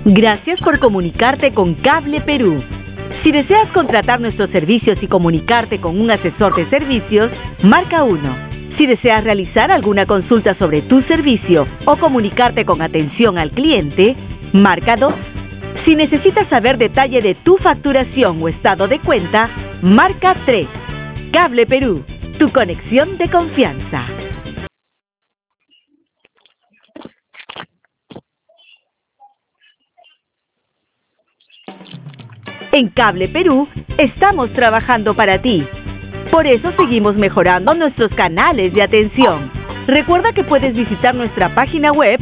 Gracias por comunicarte con Cable Perú. Si deseas contratar nuestros servicios y comunicarte con un asesor de servicios, marca 1. Si deseas realizar alguna consulta sobre tu servicio o comunicarte con atención al cliente, marca 2. Si necesitas saber detalle de tu facturación o estado de cuenta, marca 3. Cable Perú, tu conexión de confianza. En Cable Perú estamos trabajando para ti. Por eso seguimos mejorando nuestros canales de atención. Recuerda que puedes visitar nuestra página web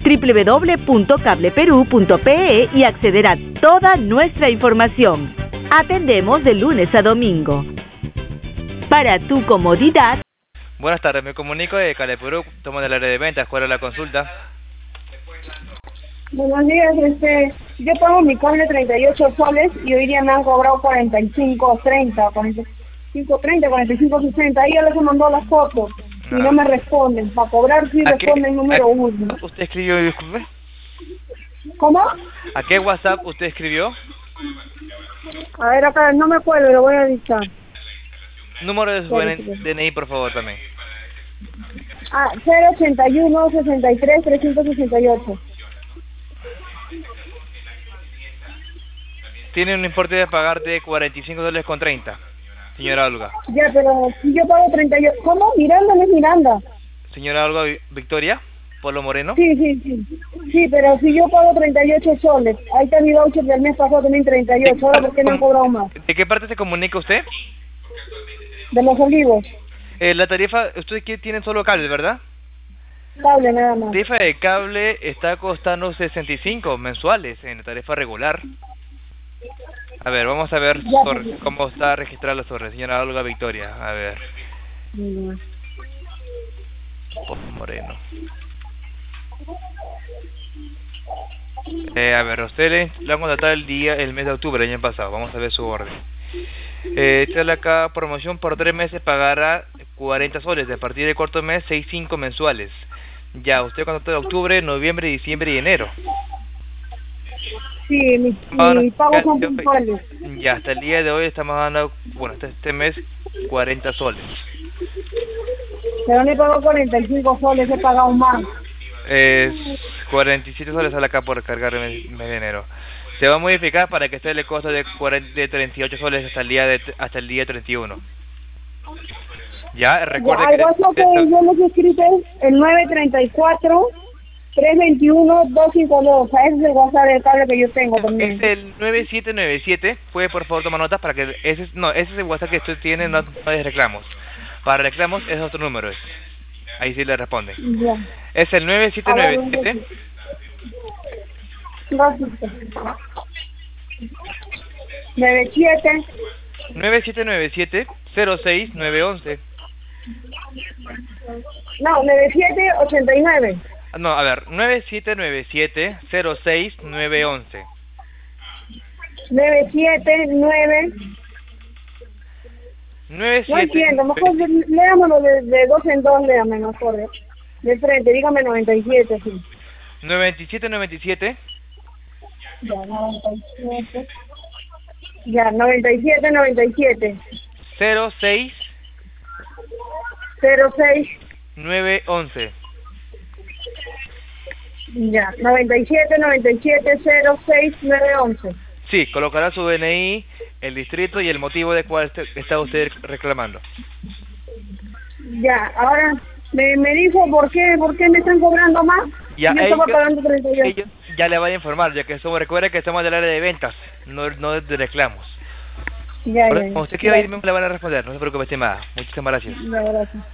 www.cableperu.pe y acceder a toda nuestra información. Atendemos de lunes a domingo. Para tu comodidad. Buenas tardes, me comunico de Cable Perú, tomo del área de ventas, ¿cuál es la consulta? Buenos días, yo pago mi cable 38 soles y hoy día me han cobrado 45.30, 45.60. Ahí ya les he mandado las fotos y no me responden. Para cobrar sí responden número 1. ¿Usted escribió, disculpe? ¿Cómo? ¿A qué WhatsApp usted escribió? A ver, acá no me acuerdo, lo voy a dictar. Número de su DNI, por favor, también. 081 63 368. Tiene un importe de pagar de 45 dólares con 30, señora Olga. Ya, pero si yo pago 38... ¿Cómo? Miranda no es Miranda. Señora Olga Victoria, Polo Moreno. Sí. Sí, pero si yo pago 38 soles, ahí está mi voucher del mes pasado también 38, ahora ¿por qué me han cobrado más? ¿De qué parte se comunica usted? De Los Olivos. La tarifa, usted tiene solo cable, ¿verdad? Cable nada más. La tarifa de cable está costando 65 mensuales en la tarifa regular. A ver, vamos a ver cómo está registrada la torre, señora Olga Victoria. A ver. Polo Moreno. A ver, usted le han contratado el mes de octubre, el año pasado. Vamos a ver su orden. Sale acá promoción por 3 meses, pagará 40 soles. A partir del cuarto mes, 65 mensuales. Ya, usted contrató de octubre, noviembre, diciembre y enero. Sí, mis pagos son puntuales. Ya, hasta el día de hoy estamos dando, bueno, hasta este mes, 40 soles. Pero no he pagado 45 soles, he pagado más. 47 soles sale acá por cargar el mes de enero. Se va a modificar para que esté el costo de 38 soles hasta el día 31. Ya, recuerde que... Al WhatsApp yo los he escrito el 934 321 252. Ese es el WhatsApp del cable que yo tengo también. Es el 9797. Puede por favor tomar notas para que ese es el WhatsApp que usted tiene, no hay reclamos. Para reclamos es otro número. Ahí sí le responde. Ya. Es el 9797. Gracias. 9797 06911. No, 9789. No, a ver, 9797 06911. 979. 97. No entiendo, mejor léamelo de 2 en 2, léame mejor. De frente, dígame 97, sí. 9797. Ya, 97. Ya, 97. 06 911. Ya, 97 06 911. Sí, colocará su DNI, el distrito y el motivo de cuál está usted reclamando. Ya, ahora me dijo por qué me están cobrando más. Ya, yo estaba pagando 38. Ellos ya le van a informar, ya que recuerda que estamos del área de ventas, no de reclamos. Ya. Cuando usted quiera ir, le van a responder, no se preocupe, estimada. Muchísimas gracias. Ya, gracias.